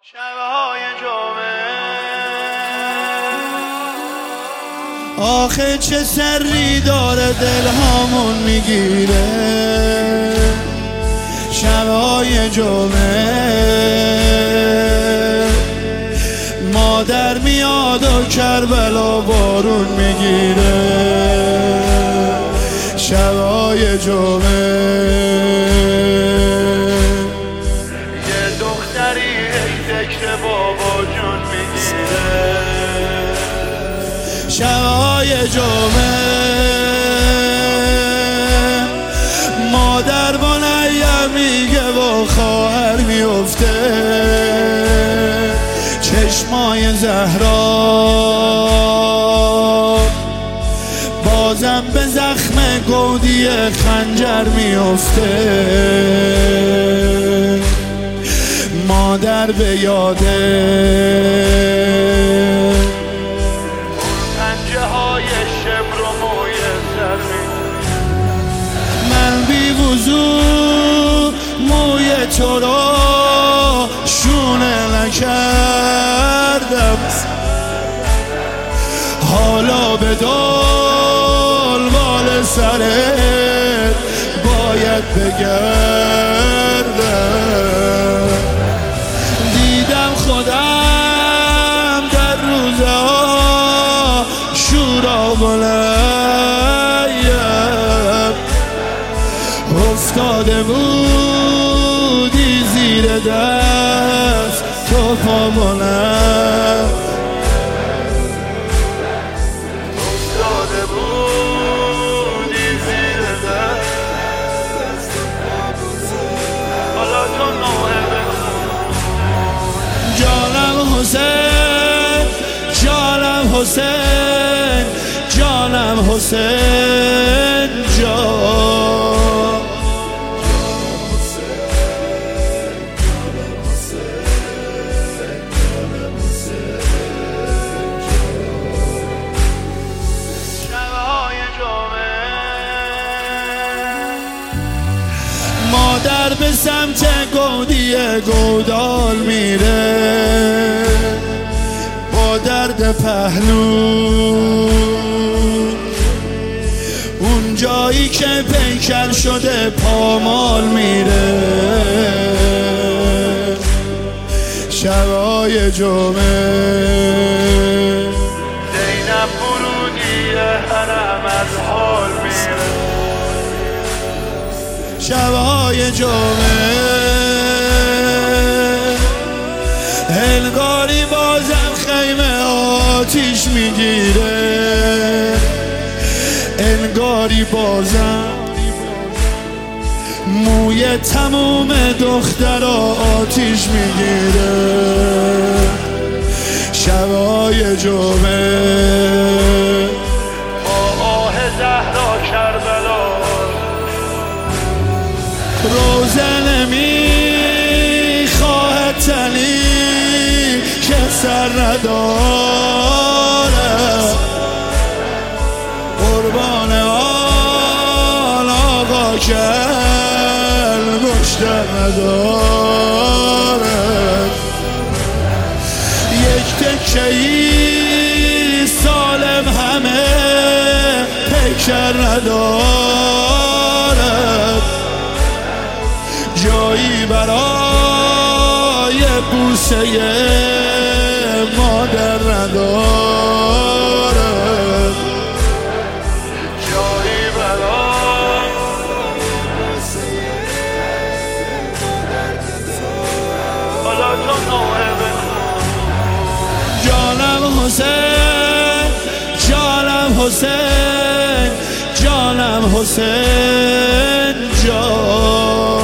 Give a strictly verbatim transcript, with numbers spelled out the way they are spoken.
شبهای جمعه آخه چه سری داره دلهامون میگیره. شبهای جمعه مادر میاد و کربلا بارون میگیره. شبهای جمعه یه دختری ذکر بابا جون میگیره. شبهای جمعه مادر با نیم میگه با خواهر میفته. چشمای زهرا بازم به زخم گودی خنجر میفته. مادر به یاده پنجه های شبر و موی سر من بی وضو موی تو رو شونه نکردم. حالا به دنبال سرت باید بگردم. دیدم خودم در روزها شورا بلیم افتاده بودی زیر دست تو پا بلند. افتاده بودی زیر دست حالا تو نوعه بخون. جانم حسین جانم حسین جانم حسین جان. شبهای جمعه مادر به سمت گودی گودال میره با درد پهلو. اون جایی که پیکر شده پامال میره. شبهای جمعه زینب برودی حرم از حال میره. شبهای جمعه انگاری بازم خیمه آتیش میگیره. انگاری بازم موی تموم دخترها آتیش میگیره. شبهای جمعه با آه زهرا کربلا روزه نمیخواه تنی که سر نداره. قربان آن آقا که مشتر نداره. یک تکهی سالم همه پیکر نداره. جایی برای بوسه مادر نداره. جایی برای حالا تو نوعه بخون. جانم حسین جانم حسین جانم حسین جان.